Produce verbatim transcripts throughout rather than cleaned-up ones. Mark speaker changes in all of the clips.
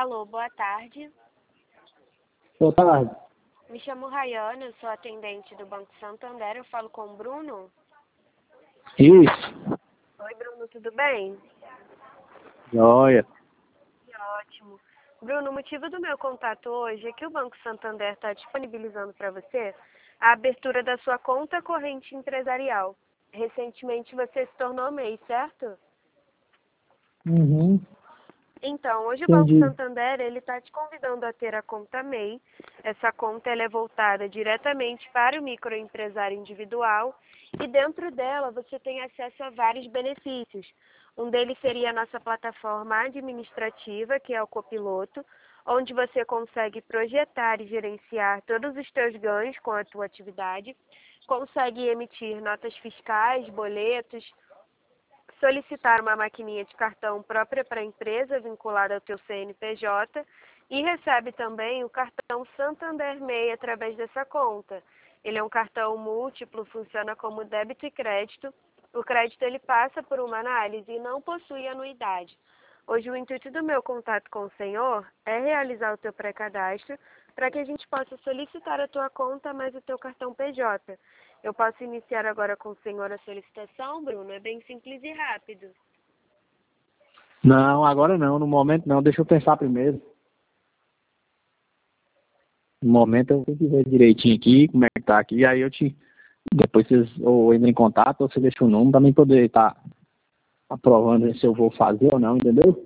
Speaker 1: Alô, boa tarde.
Speaker 2: Boa tarde.
Speaker 1: Me chamo Rayana, eu sou atendente do Banco Santander. Eu falo com o Bruno.
Speaker 2: Isso.
Speaker 1: Oi, Bruno, tudo bem?
Speaker 2: Joia.
Speaker 1: Que ótimo. Bruno, o motivo do meu contato hoje é que o Banco Santander está disponibilizando para você a abertura da sua conta corrente empresarial. Recentemente você se tornou M E I, certo?
Speaker 2: Uhum.
Speaker 1: Então, hoje o Banco
Speaker 2: Entendi.
Speaker 1: Santander ele está te convidando a ter a conta M E I. Essa conta ela é voltada diretamente para o microempresário individual e dentro dela você tem acesso a vários benefícios. Um deles seria a nossa plataforma administrativa, que é o Copiloto, onde você consegue projetar e gerenciar todos os teus ganhos com a tua atividade, consegue emitir notas fiscais, boletos, solicitar uma maquininha de cartão própria para a empresa vinculada ao teu C N P J e recebe também o cartão Santander M E I através dessa conta. Ele é um cartão múltiplo, funciona como débito e crédito. O crédito ele passa por uma análise e não possui anuidade. Hoje o intuito do meu contato com o senhor é realizar o teu pré-cadastro para que a gente possa solicitar a tua conta mais o teu cartão P J. Eu posso iniciar agora com o senhor a solicitação, Bruno? É bem simples e rápido.
Speaker 2: Não, agora não. No momento não. Deixa eu pensar primeiro. No momento eu tenho que ver direitinho aqui, como é que tá aqui. Aí eu te... Depois vocês ou entram em contato ou você deixa o número para mim poder estar aprovando se eu vou fazer ou não, entendeu?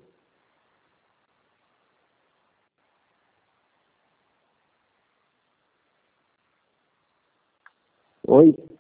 Speaker 2: Oi?